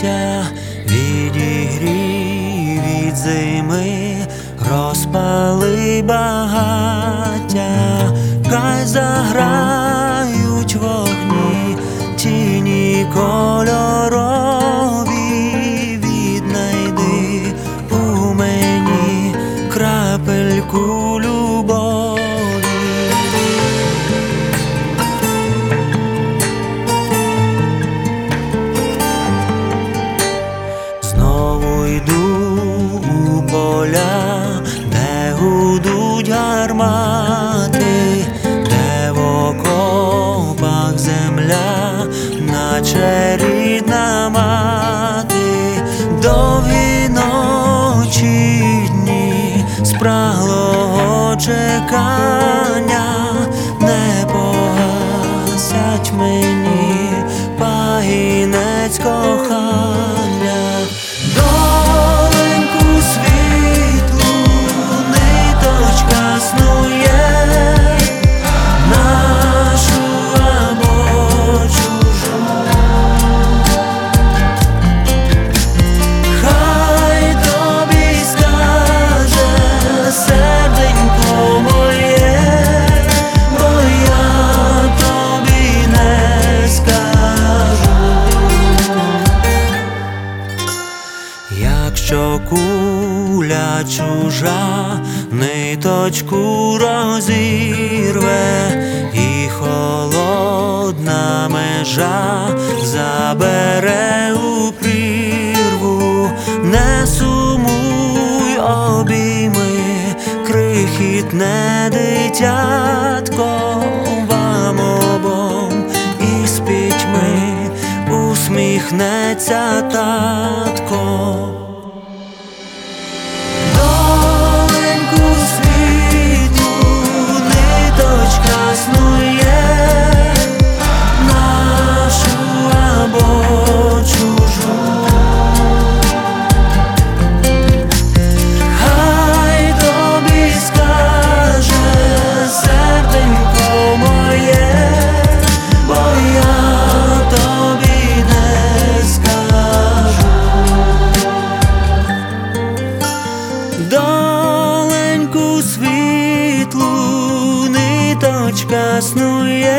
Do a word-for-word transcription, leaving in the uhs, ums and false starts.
відігрій від зими, розпали багаття, хай заграють вогні, тіні кольорові, віднайди у мені крапельку любові. Знову йду у поля, де гудуть гармати, де в окопах земля, наче рідна мати. Довгі ночі й дні спраглого чекання не погасять мені пагінець кохання. Доленьку світлу ниточка снує, нашу або чужу, хай тобі скаже серденько моє, бо я тобі не скажу. Якщо куля чужа ниточку розірве, і холодна межа забере у прірву, не сумуй, обійми крихітне дитятко, вам обом із пітьми усміхнеться татко. Доленьку світлу ниточка снує, нашу або чужу, хай тобі скаже серденько моє, бо я тобі не скажу. Доленьку світлу ниточка снує,